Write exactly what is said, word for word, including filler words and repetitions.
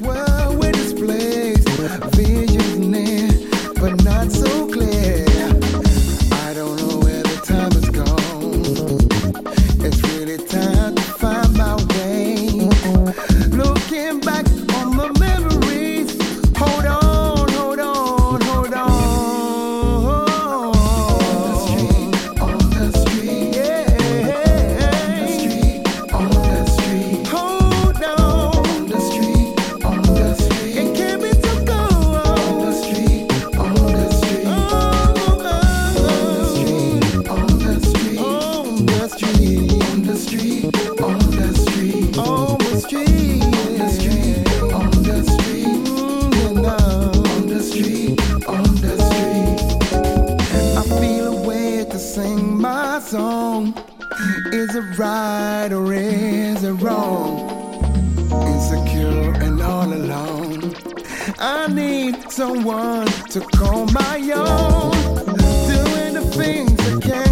world we're displaced. Visions near, but not so clear. I don't know where the time has gone. It's really time to find my way. Looking back on the memories. Hold on, hold on, hold on. On the street, on the street, yeah. On the street, on the street. Hold on. On the street, on the street. It can't be too cold. On the street, on the street. Oh, oh, oh. On the street, on the street. On the street, on the street. On the street, on the street. On the street, mm, no. On the street, on the street. I feel a way to sing my song. Is it right or is it wrong? Insecure and all alone. I need someone to call my own. Doing the things I can't